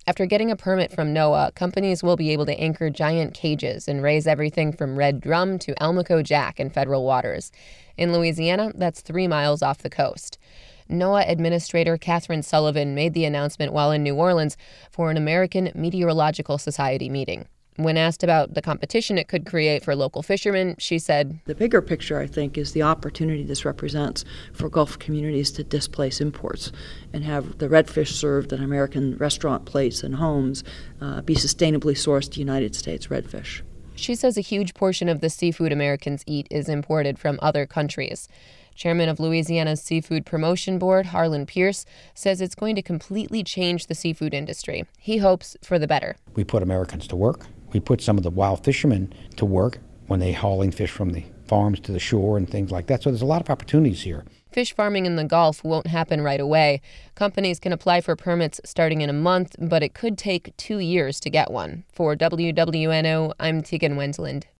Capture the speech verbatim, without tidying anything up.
After getting a permit from NOAA, companies will be able to anchor giant cages and raise everything from red drum to Almaco jack in federal waters. In Louisiana, that's three miles off the coast. NOAA Administrator Catherine Sullivan made the announcement while in New Orleans for an American Meteorological Society meeting. When asked about the competition it could create for local fishermen, she said, "The bigger picture, I think, is the opportunity this represents for Gulf communities to displace imports and have the redfish served on American restaurant plates and homes uh, be sustainably sourced United States redfish." She says a huge portion of the seafood Americans eat is imported from other countries. Chairman of Louisiana's Seafood Promotion Board, Harlan Pierce, says it's going to completely change the seafood industry. He hopes for the better. We put Americans to work. We put some of the wild fishermen to work when they're hauling fish from the farms to the shore and things like that. So there's a lot of opportunities here. Fish farming in the Gulf won't happen right away. Companies can apply for permits starting in a month, but it could take two years to get one. For W W N O, I'm Tegan Wendland.